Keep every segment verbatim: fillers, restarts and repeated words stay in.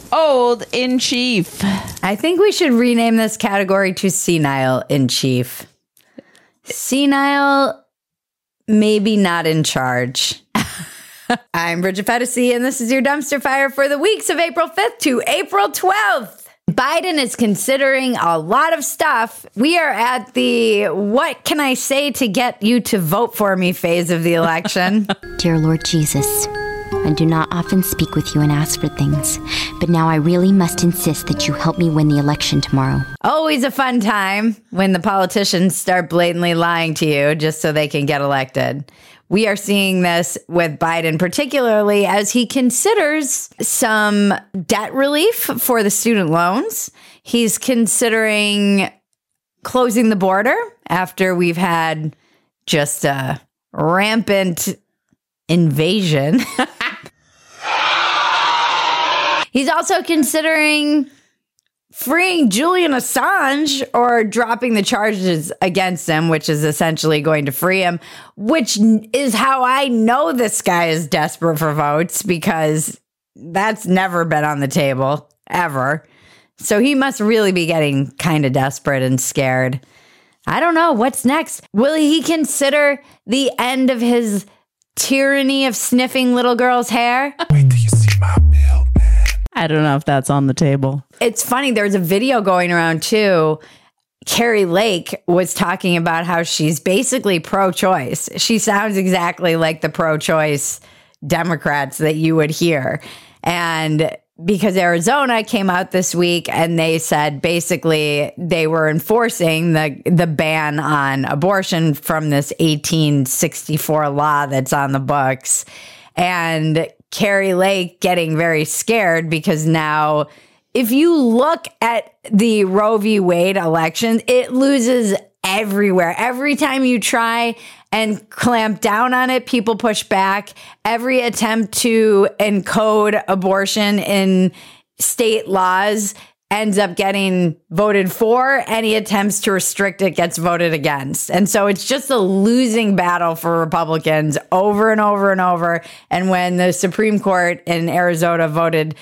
old in chief. I think we should rename this category to senile in chief. Senile, maybe not in charge. I'm Bridget Fetisi, and this is your dumpster fire for the weeks of April fifth to April twelfth. Biden is considering a lot of stuff. We are at the what can I say to get you to vote for me phase of the election. Dear Lord Jesus, I do not often speak with you and ask for things, but now I really must insist that you help me win the election tomorrow. Always a fun time when the politicians start blatantly lying to you just so they can get elected. We are seeing this with Biden, particularly as he considers some debt relief for the student loans. He's considering closing the border after we've had just a rampant invasion. He's also considering freeing Julian Assange or dropping the charges against him, which is essentially going to free him, which is how I know this guy is desperate for votes, because that's never been on the table, ever. So he must really be getting kind of desperate and scared. I don't know. What's next? Will he consider the end of his tyranny of sniffing little girls' hair? Wait till you see my bill, man. I don't know if that's on the table. It's funny. There's a video going around, too. Carrie Lake was talking about how she's basically pro-choice. She sounds exactly like the pro-choice Democrats that you would hear. And because Arizona came out this week and they said basically they were enforcing the the ban on abortion from this eighteen sixty-four law that's on the books. And Carrie Lake getting very scared because now if you look at the Roe v. Wade election, it loses everywhere. Every time you try and clamp down on it, people push back. Every attempt to encode abortion in state laws ends up getting voted for. Any attempts to restrict it gets voted against. And so it's just a losing battle for Republicans over and over and over. And when the Supreme Court in Arizona voted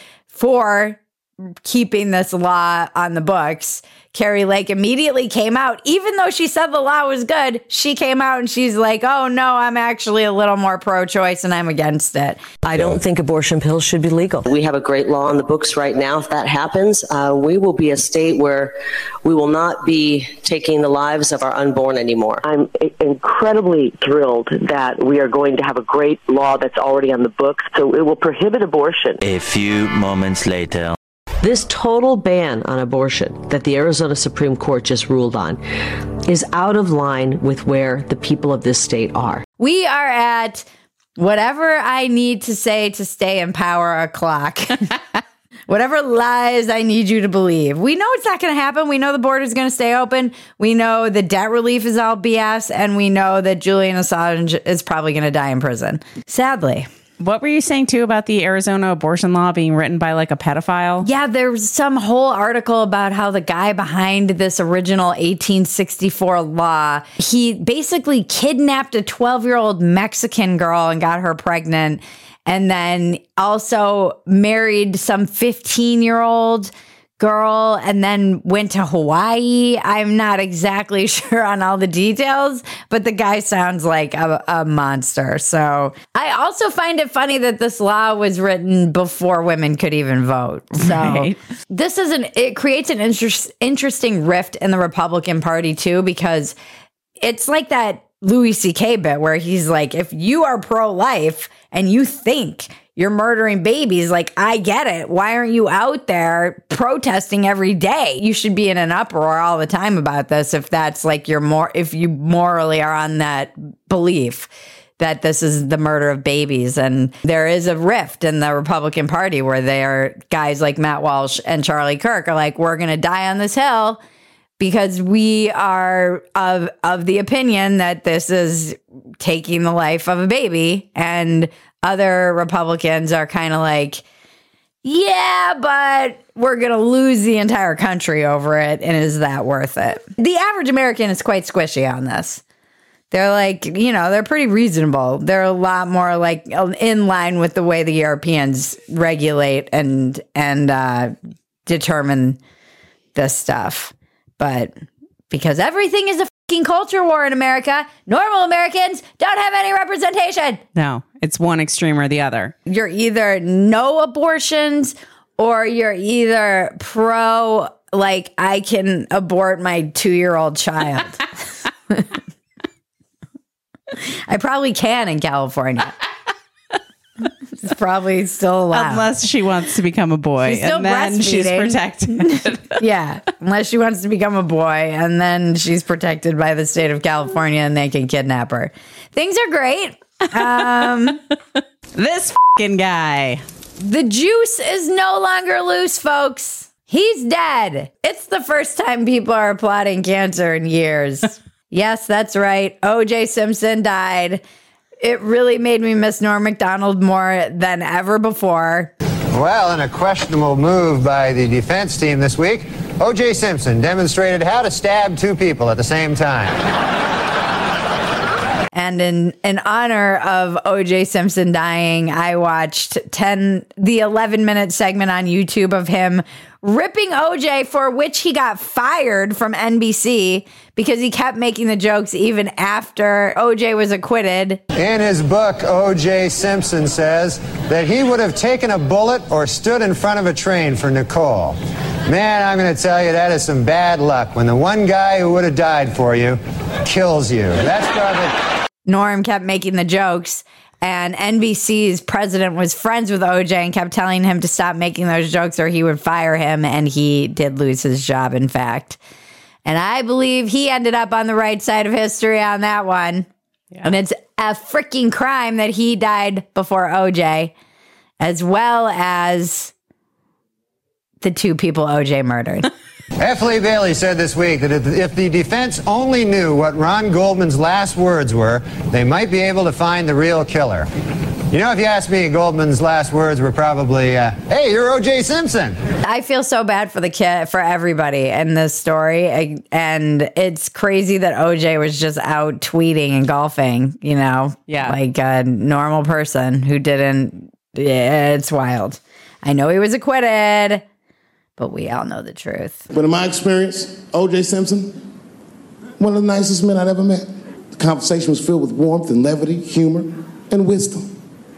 for keeping this law on the books, Carrie Lake immediately came out. Even though she said the law was good, she came out and she's like, oh, no, I'm actually a little more pro-choice and I'm against it. I don't think abortion pills should be legal. We have a great law on the books right now. If that happens, uh, we will be a state where we will not be taking the lives of our unborn anymore. I'm incredibly thrilled that we are going to have a great law that's already on the books, so it will prohibit abortion. A few moments later. This total ban on abortion that the Arizona Supreme Court just ruled on is out of line with where the people of this state are. We are at whatever I need to say to stay in power o'clock. Whatever lies I need you to believe. We know it's not going to happen. We know the border is going to stay open. We know the debt relief is all B S. And we know that Julian Assange is probably going to die in prison. Sadly. What were you saying, too, about the Arizona abortion law being written by like a pedophile? Yeah, there was some whole article about how the guy behind this original eighteen sixty-four law, he basically kidnapped a twelve-year-old Mexican girl and got her pregnant, and then also married some fifteen-year-old girl and then went to Hawaii. I'm not exactly sure on all the details, but the guy sounds like a, a monster. So I also find it funny that this law was written before women could even vote. So right. This is an, it creates an interest, interesting rift in the Republican Party too, because it's like that Louis C K bit where he's like, if you are pro-life and you think you're murdering babies, like, I get it. Why aren't you out there protesting every day? You should be in an uproar all the time about this if that's like your more, if you morally are on that belief that this is the murder of babies. And there is a rift in the Republican Party where they are guys like Matt Walsh and Charlie Kirk are like, we're going to die on this hill because we are of of the opinion that this is taking the life of a baby. And other Republicans are kind of like, yeah, but we're going to lose the entire country over it. And is that worth it? The average American is quite squishy on this. They're like, you know, they're pretty reasonable. They're a lot more like in line with the way the Europeans regulate and and uh, determine this stuff. But because everything is a fucking culture war in America, normal Americans don't have any representation. No, it's one extreme or the other. You're either no abortions or you're either pro, like, I can abort my two-year-old child. I probably can in California. It's probably still allowed. Unless she wants to become a boy. She's still and then she's breastfeeding. protected. Yeah, unless she wants to become a boy, and then she's protected by the state of California and they can kidnap her. Things are great. Um, this fucking guy. The juice is no longer loose, folks. He's dead. It's the first time people are applauding cancer in years. Yes, that's right. O J Simpson died. It really made me miss Norm Macdonald more than ever before. Well, in a questionable move by the defense team this week, O J Simpson demonstrated how to stab two people at the same time. And in, in honor of O J Simpson dying, I watched ten the eleven minute segment on YouTube of him ripping O J, for which he got fired from N B C because he kept making the jokes even after O J was acquitted. In his book, O J Simpson says that he would have taken a bullet or stood in front of a train for Nicole. Man, I'm going to tell you, that is some bad luck when the one guy who would have died for you kills you. That's probably... Norm kept making the jokes, and N B C's president was friends with O J and kept telling him to stop making those jokes or he would fire him, and he did lose his job, in fact. And I believe he ended up on the right side of history on that one. Yeah. And it's a freaking crime that he died before O J, as well as the two people O J murdered. F. Lee Bailey said this week that if the defense only knew what Ron Goldman's last words were, they might be able to find the real killer. You know, if you ask me, Goldman's last words were probably, uh, hey, you're O J Simpson. I feel so bad for the kid, for everybody in this story. And it's crazy that O J was just out tweeting and golfing, you know, yeah, like a normal person who didn't. Yeah, it's wild. I know he was acquitted, but we all know the truth. But in my experience, O J Simpson, one of the nicest men I'd ever met. The conversation was filled with warmth and levity, humor, and wisdom.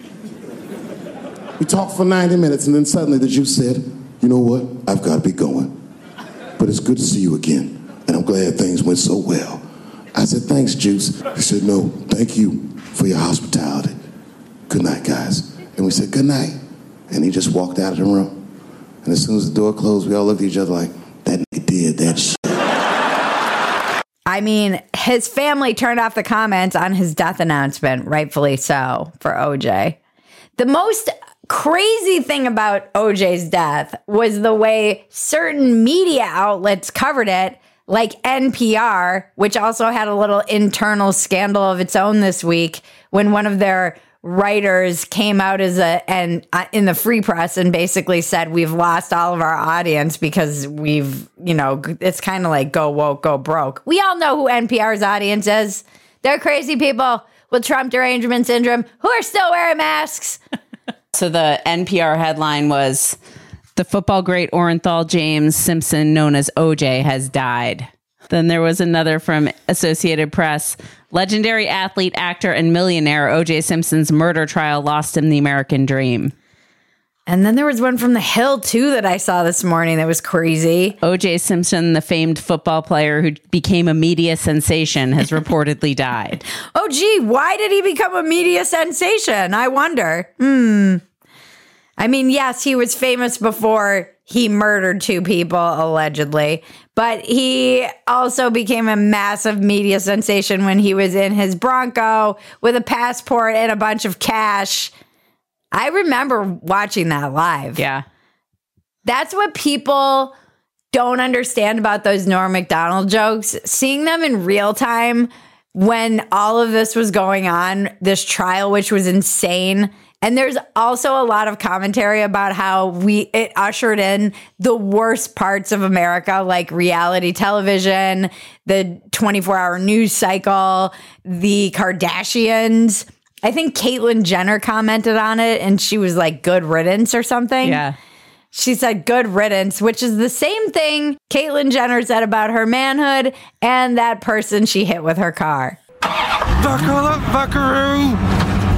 We talked for ninety minutes, and then suddenly the juice said, you know what, I've got to be going. But it's good to see you again, and I'm glad things went so well. I said, thanks, Juice. He said, no, thank you for your hospitality. Good night, guys. And we said, good night. And he just walked out of the room. And as soon as the door closed, we all looked at each other like, that nigga did that shit. I mean, his family turned off the comments on his death announcement, rightfully so, for O J. The most crazy thing about O J's death was the way certain media outlets covered it, like N P R, which also had a little internal scandal of its own this week when one of their writers came out as a and uh, in the free press and basically said we've lost all of our audience because we've, you know, it's kind of like go woke, go broke. We all know who N P R's audience is. They're crazy people with Trump derangement syndrome who are still wearing masks. So the N P R headline was, the football great Orenthal James Simpson, known as O J, has died. Then there was another from Associated Press. Legendary athlete, actor, and millionaire O J Simpson's murder trial lost him the American dream. And then there was one from The Hill, too, that I saw this morning that was crazy. O J Simpson, the famed football player who became a media sensation, has reportedly died. Oh, gee, why did he become a media sensation? I wonder. Hmm. I mean, yes, he was famous before he murdered two people, allegedly. But he also became a massive media sensation when he was in his Bronco with a passport and a bunch of cash. I remember watching that live. Yeah. That's what people don't understand about those Norm Macdonald jokes. Seeing them in real time when all of this was going on, this trial, which was insane, And there's also a lot of commentary about how we it ushered in the worst parts of America, like reality television, the twenty-four hour news cycle, the Kardashians. I think Caitlyn Jenner commented on it and she was like, good riddance or something. Yeah. She said good riddance, which is the same thing Caitlyn Jenner said about her manhood and that person she hit with her car. Buckaroo!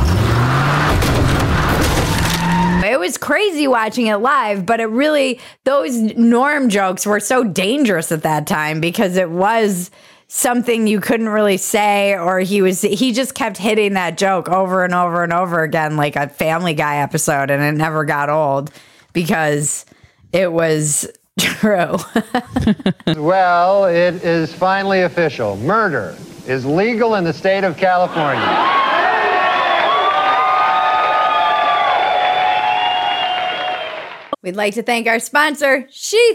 It was crazy watching it live, but it really, those Norm jokes were so dangerous at that time because it was something you couldn't really say, or he was, he just kept hitting that joke over and over and over again, like a Family Guy episode, and it never got old because it was true. Well, it is finally official. Murder is legal in the state of California. We'd like to thank our sponsor, Sheath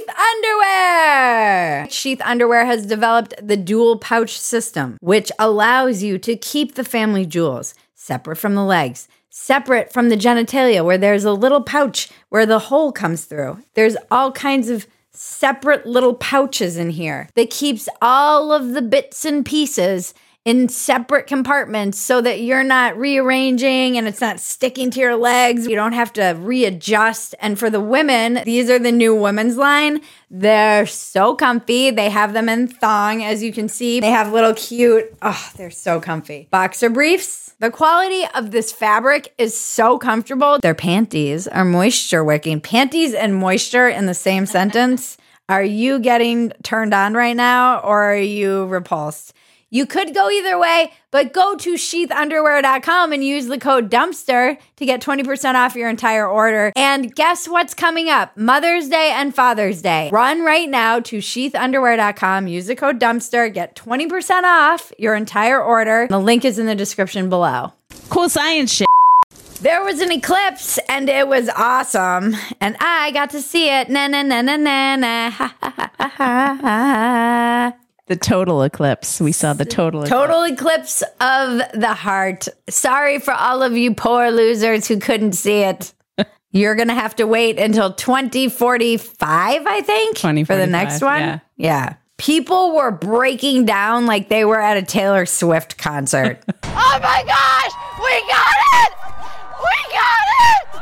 Underwear. Sheath Underwear has developed the dual pouch system, which allows you to keep the family jewels separate from the legs, separate from the genitalia, where there's a little pouch where the hole comes through. There's all kinds of separate little pouches in here that keeps all of the bits and pieces in separate compartments so that you're not rearranging and it's not sticking to your legs. You don't have to readjust. And for the women, these are the new women's line. They're so comfy. They have them in thong, as you can see. They have little cute, oh, they're so comfy. Boxer briefs. The quality of this fabric is so comfortable. Their panties are moisture wicking. Panties and moisture in the same sentence. Are you getting turned on right now or are you repulsed? You could go either way, but go to sheath underwear dot com and use the code dumpster to get twenty percent off your entire order. And guess what's coming up? Mother's Day and Father's Day. Run right now to sheath underwear dot com, use the code dumpster, get twenty percent off your entire order. The link is in the description below. Cool science shit. There was an eclipse and it was awesome. And I got to see it. Na na na na na na. Ha ha ha ha ha. The total eclipse. We saw the total eclipse. Total eclipse of the heart. Sorry for all of you poor losers who couldn't see it. You're going to have to wait until twenty forty-five, I think, for the next one. Yeah. yeah. People were breaking down like they were at a Taylor Swift concert. Oh my gosh! We got it! We got it!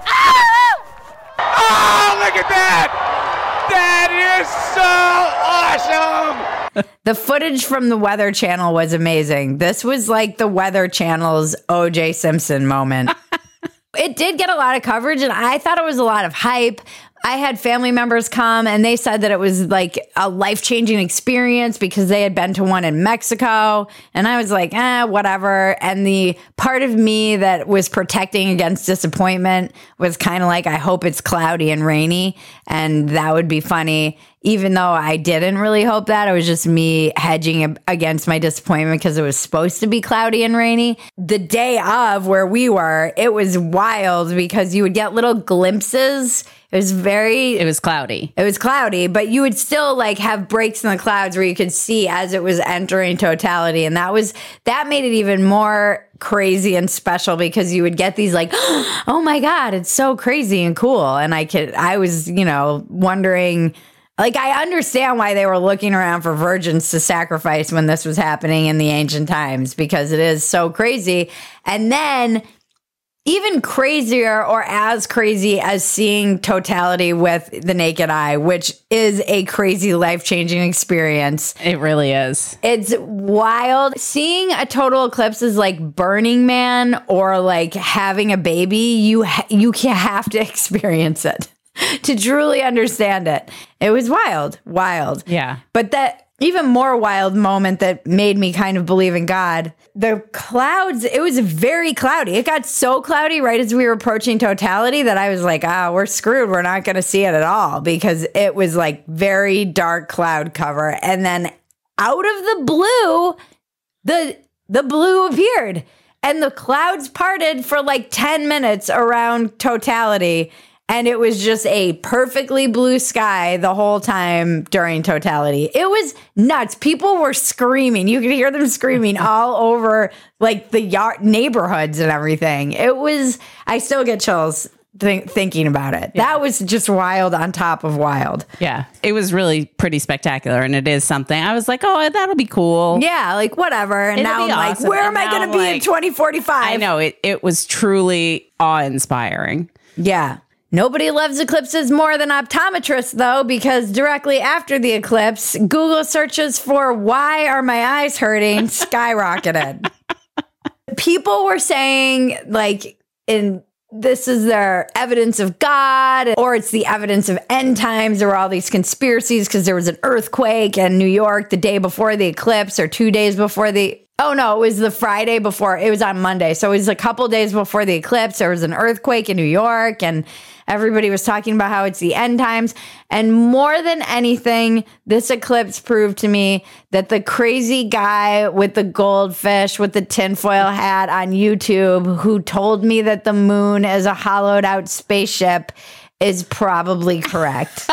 Oh! Oh, look at that! That is so awesome! The footage from the Weather Channel was amazing. This was like the Weather Channel's O J Simpson moment. It did get a lot of coverage, and I thought it was a lot of hype. I had family members come, and they said that it was like a life-changing experience because they had been to one in Mexico. And I was like, eh, whatever. And the part of me that was protecting against disappointment was kind of like, I hope it's cloudy and rainy, and that would be funny. Even though I didn't really hope that, it was just me hedging against my disappointment because it was supposed to be cloudy and rainy. The day of where we were, it was wild because you would get little glimpses. It was very... It was cloudy. It was cloudy, but you would still like have breaks in the clouds where you could see as it was entering totality. And that was, that made it even more crazy and special because you would get these like, oh my God, it's so crazy and cool. And I could, I was, you know, wondering... Like, I understand why they were looking around for virgins to sacrifice when this was happening in the ancient times, because it is so crazy. And then even crazier or as crazy as seeing totality with the naked eye, which is a crazy life-changing experience. It really is. It's wild. Seeing a total eclipse is like Burning Man or like having a baby. You ha- you have to experience it to truly understand it. It was wild, wild. Yeah. But that even more wild moment that made me kind of believe in God, the clouds, it was very cloudy. It got so cloudy right as we were approaching totality that I was like, ah, oh, we're screwed. We're not going to see it at all because it was like very dark cloud cover. And then out of the blue, the the blue appeared and the clouds parted for like ten minutes around totality. And it was just a perfectly blue sky the whole time during totality. It was nuts. People were screaming. You could hear them screaming all over like the yard neighborhoods and everything. It was, I still get chills th- thinking about it. Yeah. That was just wild on top of wild. Yeah. It was really pretty spectacular. And it is something I was like, oh, that'll be cool. Yeah. Like whatever. And It'll now I'm awesome. like, where and am I going to be like, in twenty forty-five? I know it, it was truly awe-inspiring. Yeah. Nobody loves eclipses more than optometrists, though, because directly after the eclipse, Google searches for why are my eyes hurting skyrocketed. People were saying, like, in this is their evidence of God, or it's the evidence of end times. There were all these conspiracies because there was an earthquake in New York the day before the eclipse or two days before the Oh, no, it was the Friday before. It was on Monday. So it was a couple days before the eclipse. There was an earthquake in New York, and everybody was talking about how it's the end times. And more than anything, this eclipse proved to me that the crazy guy with the goldfish with the tinfoil hat on YouTube who told me that the moon is a hollowed out spaceship is probably correct.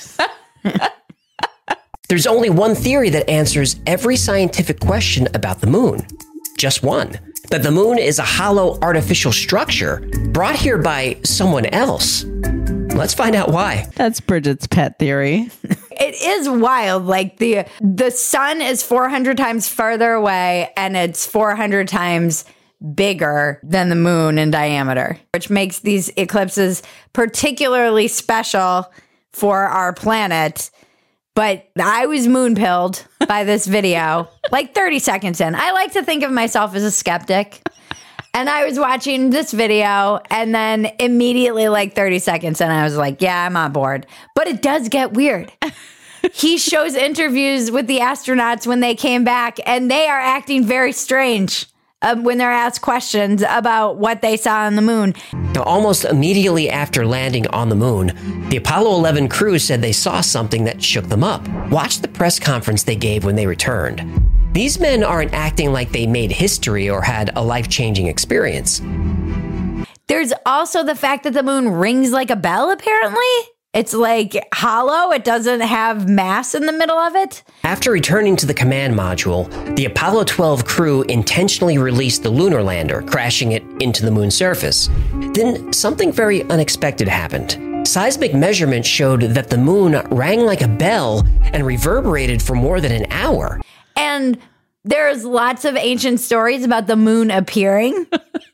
There's only one theory that answers every scientific question about the moon. Just one. That the moon is a hollow artificial structure brought here by someone else. Let's find out why. That's Bridget's pet theory. It is wild. Like the the sun is four hundred times farther away and it's four hundred times bigger than the moon in diameter, which makes these eclipses particularly special for our planet. But I was moon pilled by this video, like thirty seconds in. I like to think of myself as a skeptic. And I was watching this video, and then immediately, like thirty seconds in, I was like, yeah, I'm on board. But it does get weird. He shows interviews with the astronauts when they came back, and they are acting very strange uh, when they're asked questions about what they saw on the moon. Now, almost immediately after landing on the moon, the Apollo eleven crew said they saw something that shook them up. Watch the press conference they gave when they returned. These men aren't acting like they made history or had a life-changing experience. There's also the fact that the moon rings like a bell, apparently. It's like hollow. It doesn't have mass in the middle of it. After returning to the command module, the Apollo twelve crew intentionally released the lunar lander, crashing it into the moon's surface. Then something very unexpected happened. Seismic measurements showed that the moon rang like a bell and reverberated for more than an hour. And there's lots of ancient stories about the moon appearing.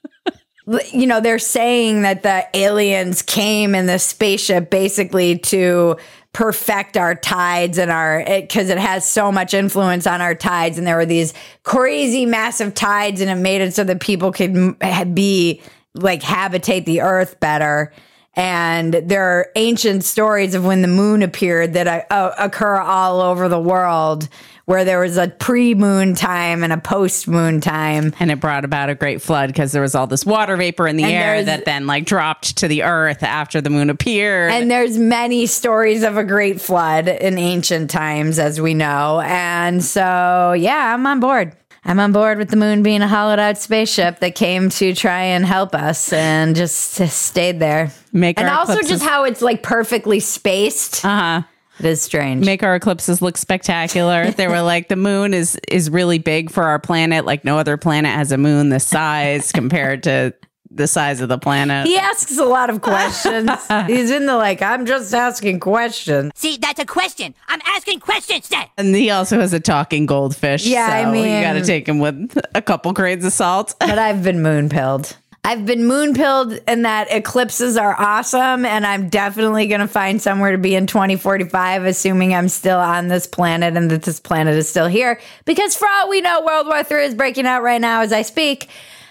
You know, they're saying that the aliens came in this spaceship basically to perfect our tides and our, because it, it has so much influence on our tides. And there were these crazy massive tides, and it made it so that people could be like habitate the earth better. And there are ancient stories of when the moon appeared that uh, occur all over the world, where there was a pre-moon time and a post-moon time. And it brought about a great flood because there was all this water vapor in the and air that then like dropped to the earth after the moon appeared. And there's many stories of a great flood in ancient times, as we know. And so, yeah, I'm on board. I'm on board with the moon being a hollowed out spaceship that came to try and help us and just stayed there. Make and our also eclipses- just how it's like perfectly spaced. Uh-huh. It is strange. Make our eclipses look spectacular. They were like, the moon is is really big for our planet. Like no other planet has a moon this size compared to the size of the planet. He asks a lot of questions. He's in the like, I'm just asking questions. See, that's a question. I'm asking questions then. And he also has a talking goldfish. Yeah, so I mean, you got to take him with a couple grains of salt. But I've been moon pilled. I've been moon pilled in that eclipses are awesome, and I'm definitely going to find somewhere to be in twenty forty-five, assuming I'm still on this planet and that this planet is still here. Because for all we know, World War Three is breaking out right now as I speak.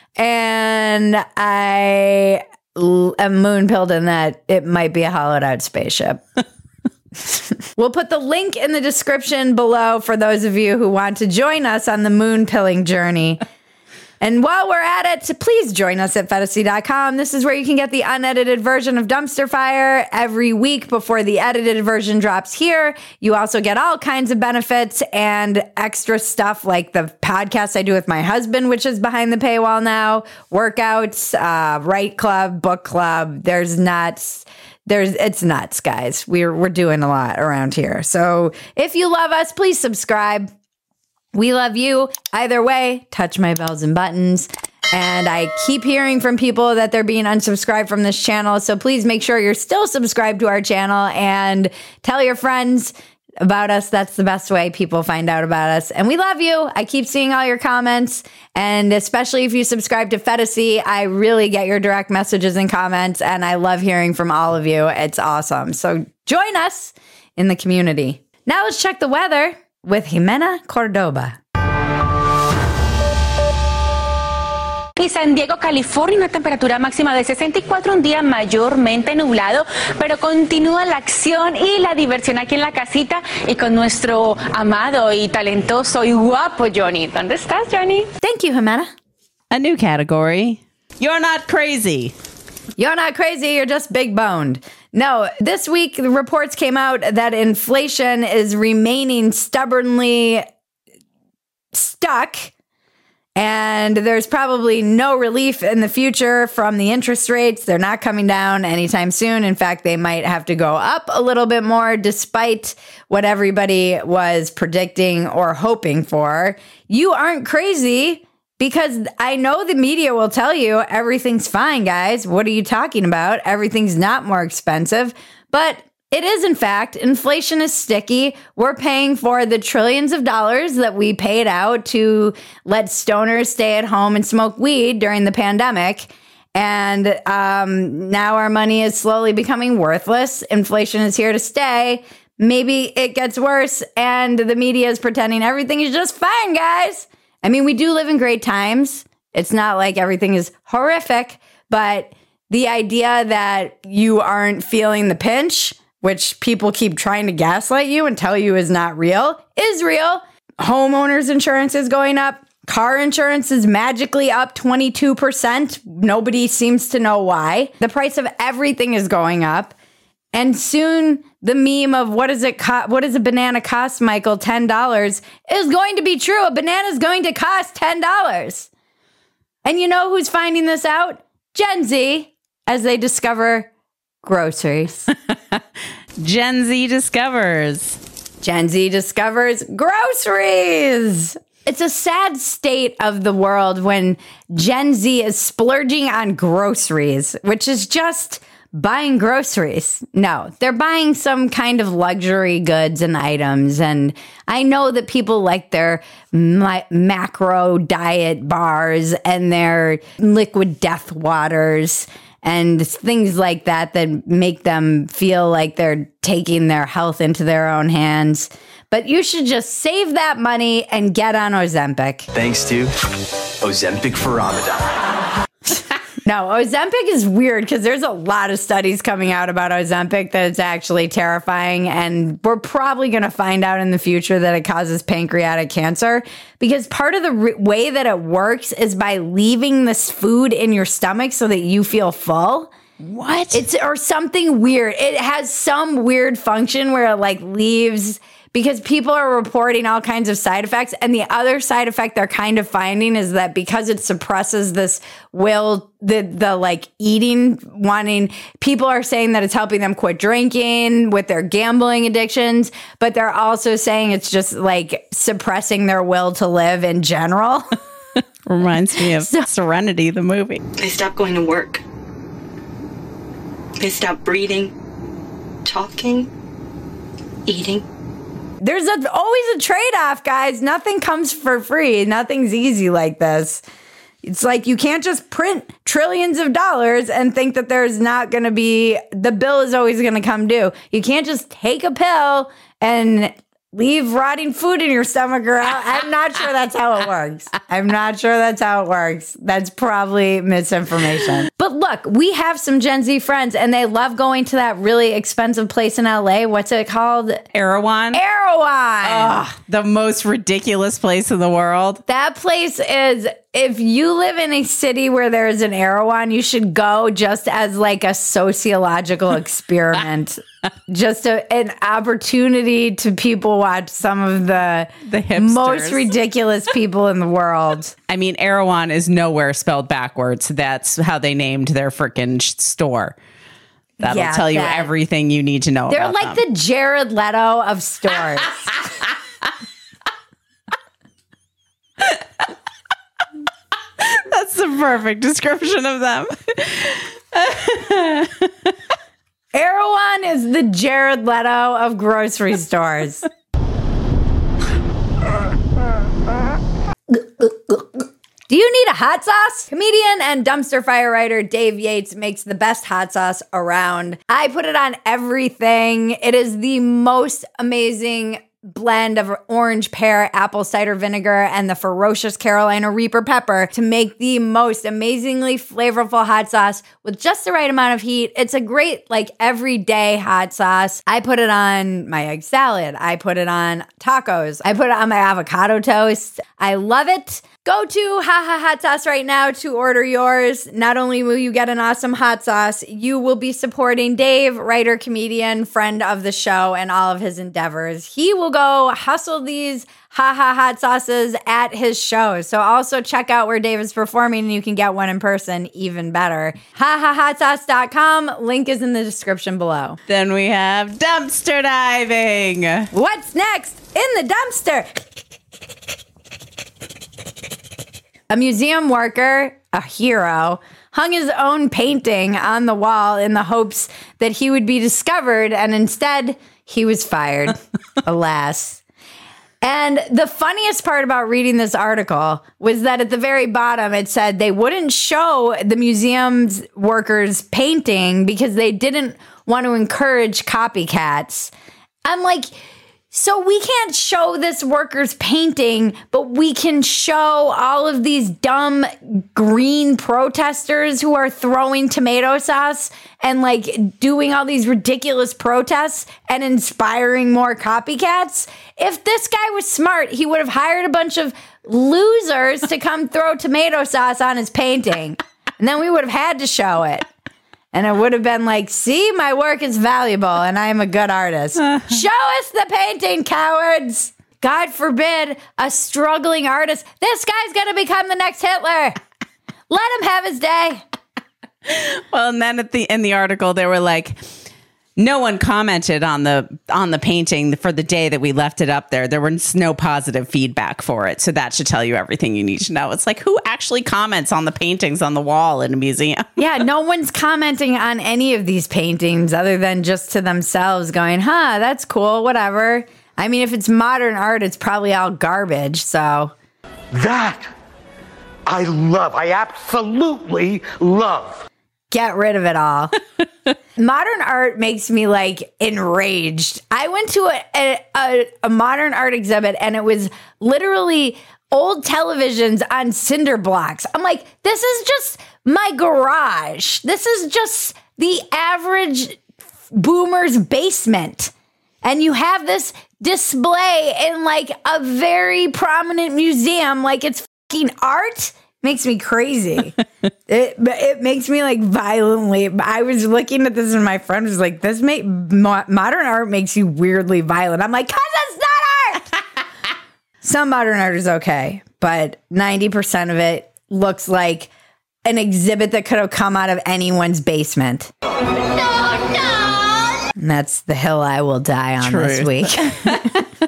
And I am moon pilled in that it might be a hollowed out spaceship. We'll put the link in the description below for those of you who want to join us on the moon pilling journey. And while we're at it, please join us at Phetasy dot com. This is where you can get the unedited version of Dumpster Fire every week before the edited version drops here. You also get all kinds of benefits and extra stuff like the podcast I do with my husband, which is behind the paywall now, workouts, uh, Write Club, Book Club. There's not... there's it's nuts, guys. We're we're doing a lot around here. So if you love us, please subscribe. We love you. Either way, touch my bells and buttons. And I keep hearing from people that they're being unsubscribed from this channel. So please make sure you're still subscribed to our channel and tell your friends about us. That's the best way people find out about us. And we love you. I keep seeing all your comments. And especially if you subscribe to Fetacy, I really get your direct messages and comments. And I love hearing from all of you. It's awesome. So join us in the community. Now let's check the weather with Jimena Cordoba. Y San Diego, California, una temperatura máxima de sesenta y cuatro, un día mayormente nublado, pero continúa la acción y la diversión aquí en la casita y con nuestro amado y talentoso y guapo Johnny. ¿Dónde estás, Johnny? Thank you, Jimena. A new category. You're not crazy. You're not crazy. You're just big boned. No, this week the reports came out that inflation is remaining stubbornly stuck. And there's probably no relief in the future from the interest rates. They're not coming down anytime soon. In fact, they might have to go up a little bit more despite what everybody was predicting or hoping for. You aren't crazy because I know the media will tell you everything's fine, guys. What are you talking about? Everything's not more expensive. But it is, in fact. Inflation is sticky. We're paying for the trillions of dollars that we paid out to let stoners stay at home and smoke weed during the pandemic. And um, now our money is slowly becoming worthless. Inflation is here to stay. Maybe it gets worse, and the media is pretending everything is just fine, guys. I mean, we do live in great times. It's not like everything is horrific, but the idea that you aren't feeling the pinch, which people keep trying to gaslight you and tell you is not real, is real. Homeowners insurance is going up. Car insurance is magically up twenty-two percent. Nobody seems to know why. The price of everything is going up. And soon the meme of what does it co- what does a banana cost, Michael? ten dollars is going to be true. A banana is going to cost ten dollars. And you know who's finding this out? Gen Z, as they discover groceries. Gen Z discovers. Gen Z discovers groceries. It's a sad state of the world when Gen Z is splurging on groceries, which is just buying groceries. No, they're buying some kind of luxury goods and items. And I know that people like their ma- macro diet bars and their liquid death waters and things like that that make them feel like they're taking their health into their own hands. But you should just save that money and get on Ozempic. Thanks to Ozempic for Ramadan. No, Ozempic is weird because there's a lot of studies coming out about Ozempic that it's actually terrifying. And we're probably going to find out in the future that it causes pancreatic cancer because part of the re- way that it works is by leaving this food in your stomach so that you feel full. What? It's or something weird. It has some weird function where it like leaves because people are reporting all kinds of side effects. And the other side effect they're kind of finding is that because it suppresses this will, the, the like eating, wanting, people are saying that it's helping them quit drinking with their gambling addictions, but they're also saying it's just like suppressing their will to live in general. Reminds me of so, Serenity, the movie. They stopped going to work. They stopped breathing, talking, eating. There's a, always a trade-off, guys. Nothing comes for free. Nothing's easy like this. It's like you can't just print trillions of dollars and think that there's not going to be, the bill is always going to come due. You can't just take a pill and leave rotting food in your stomach or out. I'm not sure that's how it works. I'm not sure that's how it works. That's probably misinformation. But look, we have some Gen Z friends and they love going to that really expensive place in L A. What's it called? Erewhon. Erewhon. Oh, the most ridiculous place in the world. That place is, if you live in a city where there's an Erewhon, you should go just as like a sociological experiment. Just a, an opportunity to people watch some of the, the hipsters. Most ridiculous people in the world. I mean, Erewhon is nowhere spelled backwards. That's how they named their freaking store. That'll Yeah, tell you that- everything you need to know They're about like them. the Jared Leto of stores. That's the perfect description of them. Erewhon is the Jared Leto of grocery stores. Do you need a hot sauce? Comedian and dumpster fire writer Dave Yates makes the best hot sauce around. I put it on everything. It is the most amazing blend of orange pear, apple cider vinegar, and the ferocious Carolina Reaper pepper to make the most amazingly flavorful hot sauce with just the right amount of heat. It's a great, like, everyday hot sauce. I put it on my egg salad. I put it on tacos. I put it on my avocado toast. I love it. Go to Haha Hot Sauce right now to order yours. Not only will you get an awesome hot sauce, you will be supporting Dave, writer, comedian, friend of the show, and all of his endeavors. He will go hustle these Haha Hot Sauces at his shows. So also check out where Dave is performing and you can get one in person, even better. ha ha hot sauce dot com. Link is in the description below. Then we have dumpster diving. What's next in the dumpster? A museum worker, a hero, hung his own painting on the wall in the hopes that he would be discovered, and instead, he was fired. Alas. And the funniest part about reading this article was that at the very bottom, it said they wouldn't show the museum's workers' painting because they didn't want to encourage copycats. I'm like, so we can't show this worker's painting, but we can show all of these dumb green protesters who are throwing tomato sauce and like doing all these ridiculous protests and inspiring more copycats. If this guy was smart, he would have hired a bunch of losers to come throw tomato sauce on his painting. And then we would have had to show it. And it would have been like, see, my work is valuable and I'm a good artist. Show us the painting, cowards. God forbid a struggling artist. This guy's going to become the next Hitler. Let him have his day. Well, and then at the in the article, they were like, no one commented on the on the painting for the day that we left it up there. There was no positive feedback for it. So that should tell you everything you need to know. It's like, who actually comments on the paintings on the wall in a museum? Yeah, no one's commenting on any of these paintings other than just to themselves going, huh, that's cool, whatever. I mean, if it's modern art, it's probably all garbage, so. That I love. I absolutely love. Get rid of it all. Modern art makes me like enraged. I went to a, a, a, a modern art exhibit and it was literally old televisions on cinder blocks. I'm like, this is just my garage. This is just the average boomer's basement. And you have this display in like a very prominent museum like it's fucking art. Makes me crazy. it it makes me like violently. I was looking at this and my friend was like, "This make mo- modern art makes you weirdly violent." I'm like, "Cause it's not art." Some modern art is okay, but ninety percent of it looks like an exhibit that could have come out of anyone's basement. No, no. And that's the hill I will die on Truth. this week.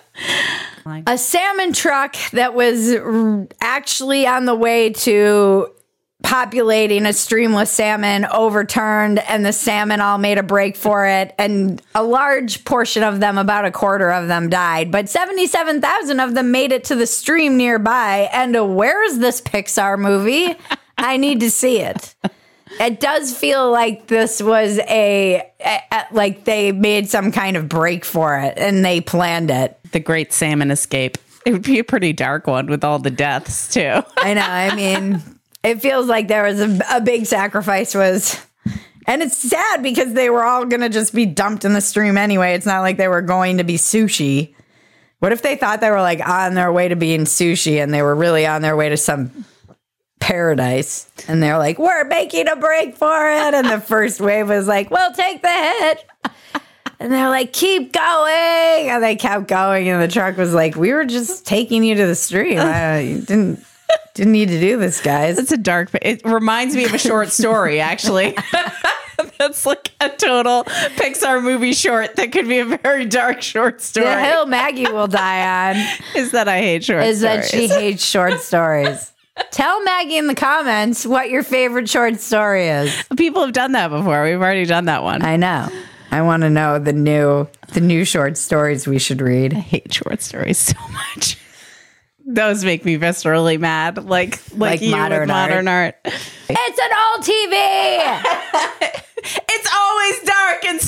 A salmon truck that was r- actually on the way to populating a stream with salmon overturned, and the salmon all made a break for it. And a large portion of them, about a quarter of them, died. But seventy-seven thousand of them made it to the stream nearby. And uh, where's this Pixar movie? I need to see it. It does feel like this was a, a, a, like they made some kind of break for it and they planned it. The Great Salmon Escape. It would be a pretty dark one with all the deaths, too. I know. I mean, it feels like there was a, a big sacrifice was, and it's sad because they were all going to just be dumped in the stream anyway. It's not like they were going to be sushi. What if they thought they were like on their way to being sushi and they were really on their way to some paradise, and they're like, we're making a break for it, and the first wave was like, we'll take the hit, and they're like, keep going, and they kept going, and the truck was like, we were just taking you to the stream. I, you didn't didn't need to do this, guys. It's a dark, it reminds me of a short story, actually. That's like a total Pixar movie short that could be a very dark short story. The hill Maggie will die on is that I hate short is stories. Is that she hates short stories. Tell Maggie in the comments what your favorite short story is. People have done that before. We've already done that one. I know. I want to know the new the new short stories we should read. I hate short stories so much. Those make me viscerally mad, like like, like you modern with modern art. art. It's an old T V. It's always dark and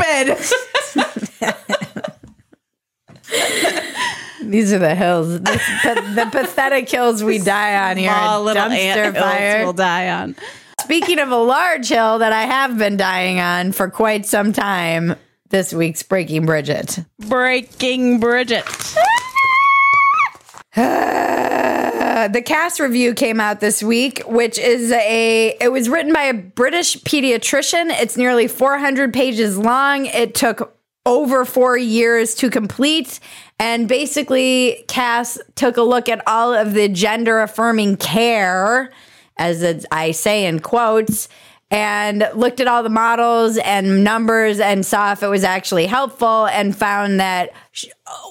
stupid. These are the hills. This, the, the pathetic hills we die on here. Small little dumpster fire will die on. Speaking of a large hill that I have been dying on for quite some time, this week's Breaking Bridget. Breaking Bridget. Uh, the cast review came out this week, which is a, it was written by a British pediatrician. It's nearly four hundred pages long. It took over four years to complete. And basically, Cass took a look at all of the gender affirming care, as it's, I say in quotes, and looked at all the models and numbers and saw if it was actually helpful and found that sh-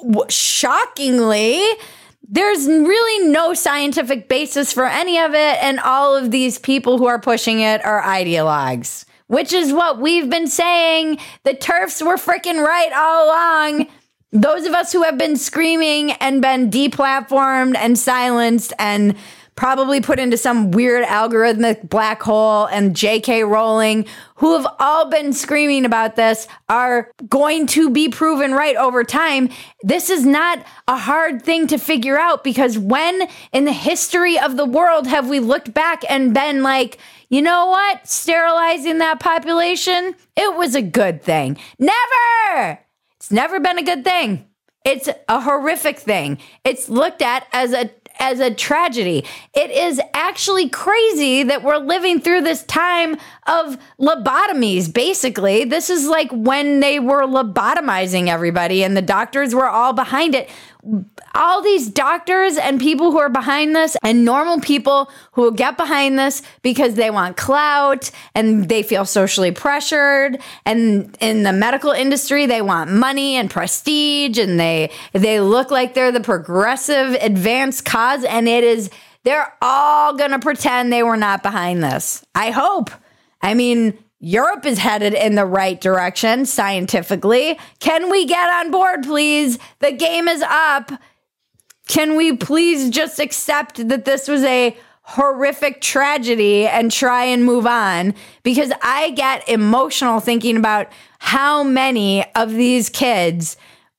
shockingly, there's really no scientific basis for any of it, and all of these people who are pushing it are ideologues, which is what we've been saying. The TERFs were freaking right all along. Those of us who have been screaming and been deplatformed and silenced and probably put into some weird algorithmic black hole and J K Rowling, who have all been screaming about this, are going to be proven right over time. This is not a hard thing to figure out, because when in the history of the world have we looked back and been like, you know what? Sterilizing that population, it was a good thing. Never! It's never been a good thing. It's a horrific thing. It's looked at as a as a tragedy. It is actually crazy that we're living through this time of lobotomies, basically. This is like when they were lobotomizing everybody and the doctors were all behind it. All these doctors and people who are behind this, and normal people who will get behind this because they want clout and they feel socially pressured. And in the medical industry, they want money and prestige, and they they look like they're the progressive advanced cause. And it is, they're all going to pretend they were not behind this. I hope. I mean, Europe is headed in the right direction scientifically. Can we get on board, please? The game is up. Can we please just accept that this was a horrific tragedy and try and move on? Because I get emotional thinking about how many of these kids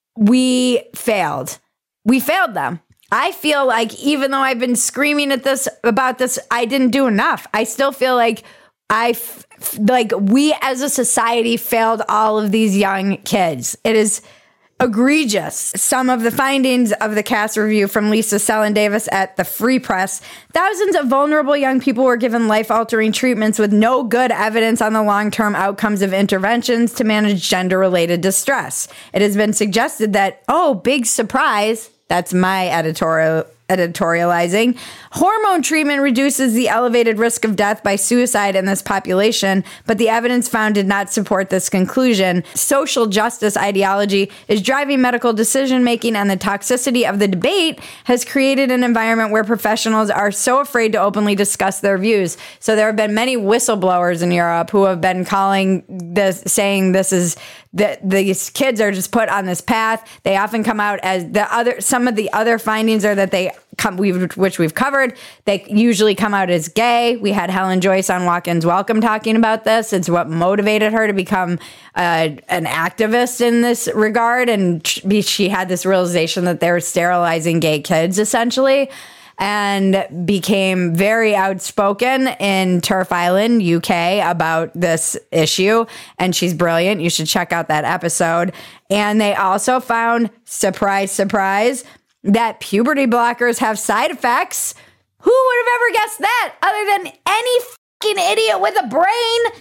we failed. We failed them. I feel like even though I've been screaming at this about this, I didn't do enough. I still feel like I f- like we as a society failed all of these young kids. It is egregious. Some of the findings of the cast review from Lisa Sellen Davis at the Free Press: thousands of vulnerable young people were given life-altering treatments with no good evidence on the long-term outcomes of interventions to manage gender-related distress. It has been suggested that, oh, big surprise, that's my editorial editorializing, hormone treatment reduces the elevated risk of death by suicide in this population, but the evidence found did not support this conclusion. Social justice ideology is driving medical decision-making, and the toxicity of the debate has created an environment where professionals are so afraid to openly discuss their views. So there have been many whistleblowers in Europe who have been calling this, saying this is that these kids are just put on this path. They often come out as the other, some of the other findings are that they come, we've, which we've covered, they usually come out as gay. We had Helen Joyce on Walk-Ins Welcome talking about this. It's what motivated her to become uh, an activist in this regard. And she had this realization that they were sterilizing gay kids, essentially, and became very outspoken in Turf Island, U K, about this issue. And she's brilliant. You should check out that episode. And they also found, surprise, surprise, that puberty blockers have side effects. Who would have ever guessed that, other than any fucking idiot with a brain?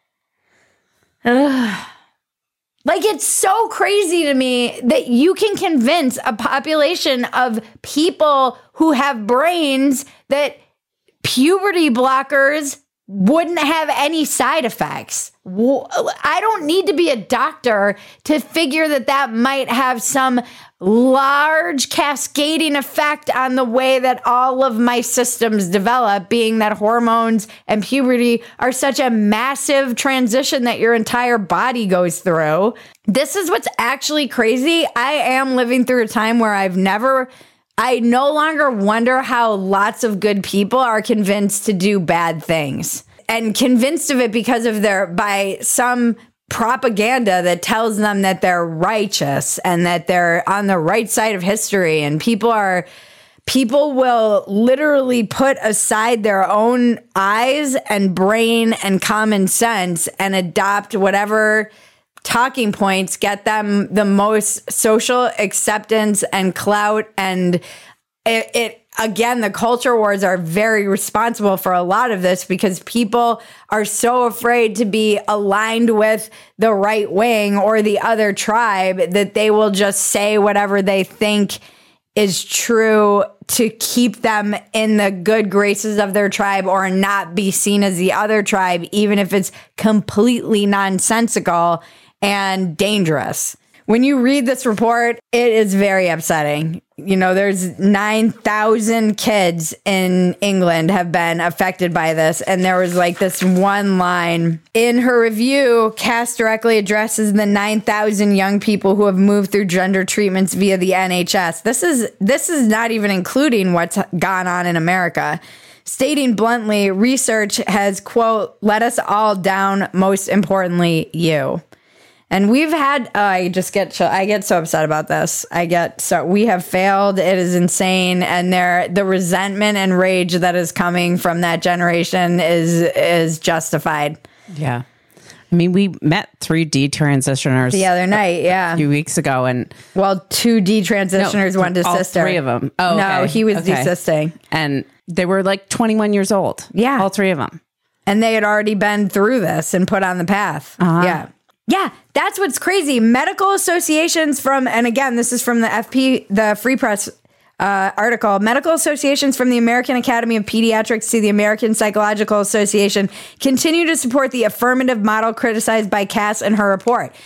Ugh. Like, it's so crazy to me that you can convince a population of people who have brains that puberty blockers wouldn't have any side effects. I don't need to be a doctor to figure that that might have some large cascading effect on the way that all of my systems develop, being that hormones and puberty are such a massive transition that your entire body goes through. This is what's actually crazy. I am living through a time where I've never... I no longer wonder how lots of good people are convinced to do bad things and convinced of it because of their, by some propaganda that tells them that they're righteous and that they're on the right side of history. And people are, people will literally put aside their own eyes and brain and common sense and adopt whatever talking points get them the most social acceptance and clout. And it, it again, the culture wars are very responsible for a lot of this because people are so afraid to be aligned with the right wing or the other tribe that they will just say whatever they think is true to keep them in the good graces of their tribe or not be seen as the other tribe, even if it's completely nonsensical and dangerous. When you read this report, it is very upsetting. You know, there's nine thousand kids in England have been affected by this. And there was like this one line in her review, Cass directly addresses the nine thousand young people who have moved through gender treatments via the N H S. This is, this is not even including what's gone on in America. Stating bluntly, research has, quote, let us all down, most importantly, you. And we've had, uh, I just get, I get so upset about this. I get so, we have failed. It is insane. And there, the resentment and rage that is coming from that generation is, is justified. Yeah. I mean, we met three detransitioners the other night, yeah. A few weeks ago. And well, two detransitioners, no, one to all sister. Three of them. Oh, no, okay. he was okay. desisting. And they were like twenty-one years old. Yeah. All three of them. And they had already been through this and put on the path. Uh-huh. Yeah. Yeah, that's what's crazy. Medical associations from, and again, this is from the F P, the Free Press uh, article. Medical associations from the American Academy of Pediatrics to the American Psychological Association continue to support the affirmative model criticized by Cass in her report.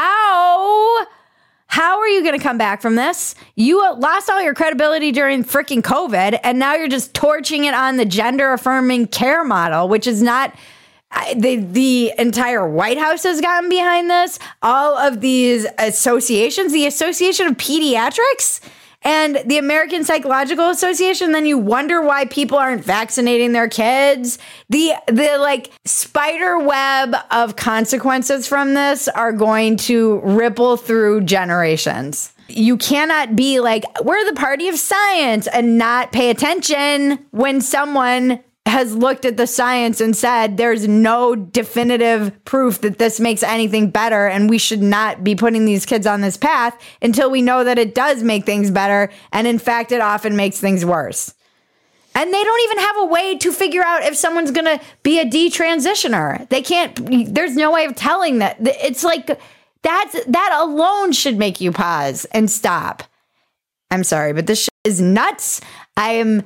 How? How are you going to come back from this? You lost all your credibility during freaking COVID, and now you're just torching it on the gender affirming care model, which is not... The the entire White House has gotten behind this. All of these associations, the Association of Pediatrics and the American Psychological Association, then you wonder why people aren't vaccinating their kids. The the like spider web of consequences from this are going to ripple through generations. You cannot be like, we're the party of science and not pay attention when someone has looked at the science and said there's no definitive proof that this makes anything better, and we should not be putting these kids on this path until we know that it does make things better, and in fact it often makes things worse. And they don't even have a way to figure out if someone's gonna be a detransitioner. They can't, there's no way of telling that. It's like that's that alone should make you pause and stop. I'm sorry, but this shit is nuts. I am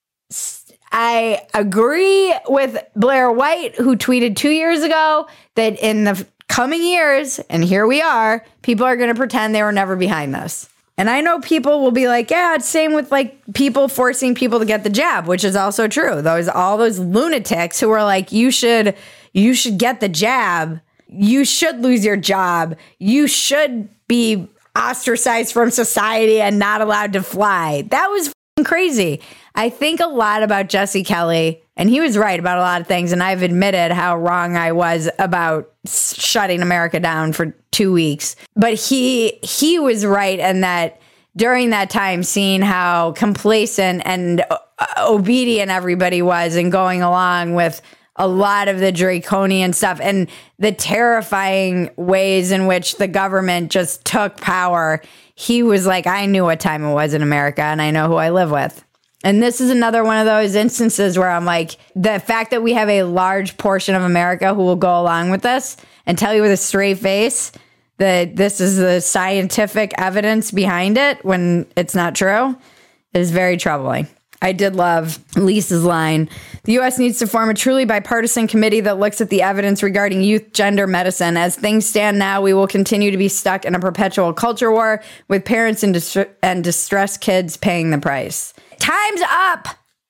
I agree with Blair White, who tweeted two years ago that in the coming years, and here we are, people are going to pretend they were never behind this. And I know people will be like, yeah, it's same with like people forcing people to get the jab, which is also true. Those all those lunatics who are like, you should you should get the jab. You should lose your job. You should be ostracized from society and not allowed to fly. That was f***ing crazy. I think a lot about Jesse Kelly, and he was right about a lot of things, and I've admitted how wrong I was about shutting America down for two weeks. But he he was right in that during that time, seeing how complacent and obedient everybody was and going along with a lot of the draconian stuff and the terrifying ways in which the government just took power, he was like, I knew what time it was in America, and I know who I live with. And this is another one of those instances where I'm like, the fact that we have a large portion of America who will go along with this and tell you with a straight face that this is the scientific evidence behind it when it's not true is very troubling. I did love Lisa's line. The U S needs to form a truly bipartisan committee that looks at the evidence regarding youth gender medicine. As things stand now, we will continue to be stuck in a perpetual culture war with parents and, distri- and distressed kids paying the price. Time's up.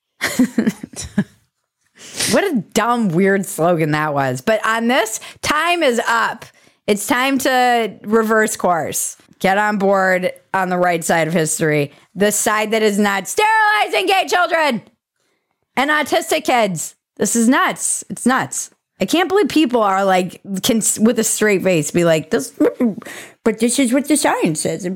What a dumb, weird slogan that was. But on this, time is up. It's time to reverse course. Get on board on the right side of history. The side that is not sterilizing gay children and autistic kids. This is nuts. It's nuts. I can't believe people are like, can with a straight face be like, this, but this is what the science says.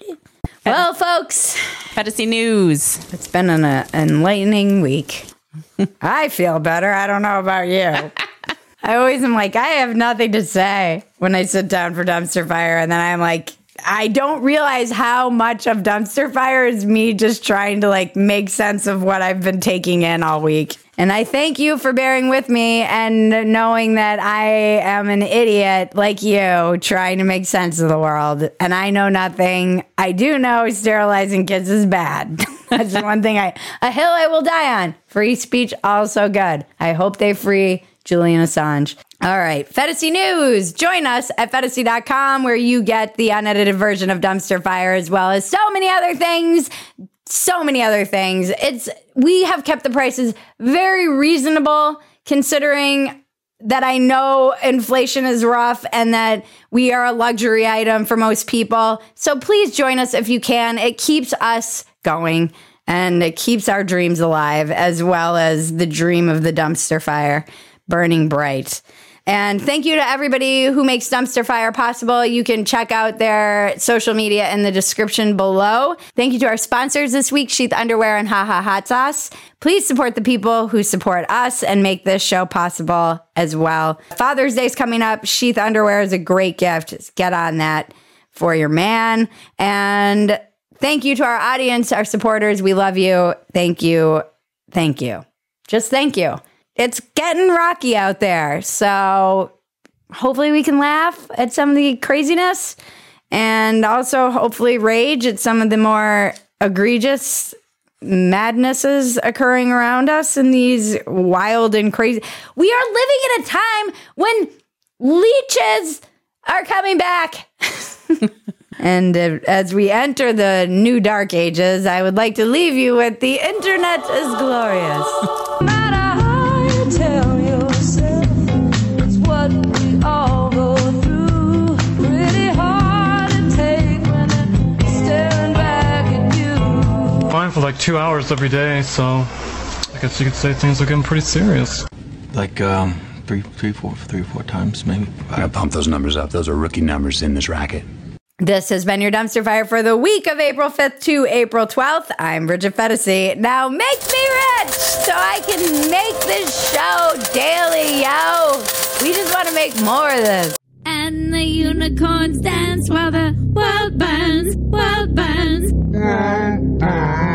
Well, folks. Fantasy news. It's been an uh, enlightening week. I feel better. I don't know about you. I always am like, I have nothing to say when I sit down for Dumpster Fire. And then I'm like, I don't realize how much of Dumpster Fire is me just trying to like make sense of what I've been taking in all week. And I thank you for bearing with me and knowing that I am an idiot like you trying to make sense of the world. And I know nothing. I do know sterilizing kids is bad. That's the one thing I, a hill I will die on. Free speech, also good. I hope they free Julian Assange. All right, Fantasy News. Join us at fantasy dot com where you get the unedited version of Dumpster Fire as well as so many other things. So many other things. It's we have kept the prices very reasonable considering that I know inflation is rough and that we are a luxury item for most people. So please join us if you can. It keeps us going and it keeps our dreams alive as well as the dream of the Dumpster Fire burning bright. And thank you to everybody who makes Dumpster Fire possible. You can check out their social media in the description below. Thank you to our sponsors this week, Sheath Underwear and Ha Ha Hot Sauce. Please support the people who support us and make this show possible as well. Father's Day is coming up. Sheath Underwear is a great gift. Just get on that for your man. And thank you to our audience, our supporters. We love you. Thank you. Thank you. Just thank you. It's getting rocky out there, so hopefully we can laugh at some of the craziness and also hopefully rage at some of the more egregious madnesses occurring around us in these wild and crazy. We are living in a time when leeches are coming back. And uh, as we enter the new dark ages, I would like to leave you with the internet is glorious. Tell yourself it's what we all go through. Pretty hard to take when they're staring back at you. Fine for like two hours every day, so I guess you could say things are getting pretty serious. Like um, three, three, four, three or four times, maybe. I gotta pump those numbers up. Those are rookie numbers in this racket. This has been your Dumpster Fire for the week of April fifth to April twelfth. I'm Bridget Fetisi. Now make me rich so I can make this show daily, yo. We just want to make more of this. And the unicorns dance while the world burns, world burns.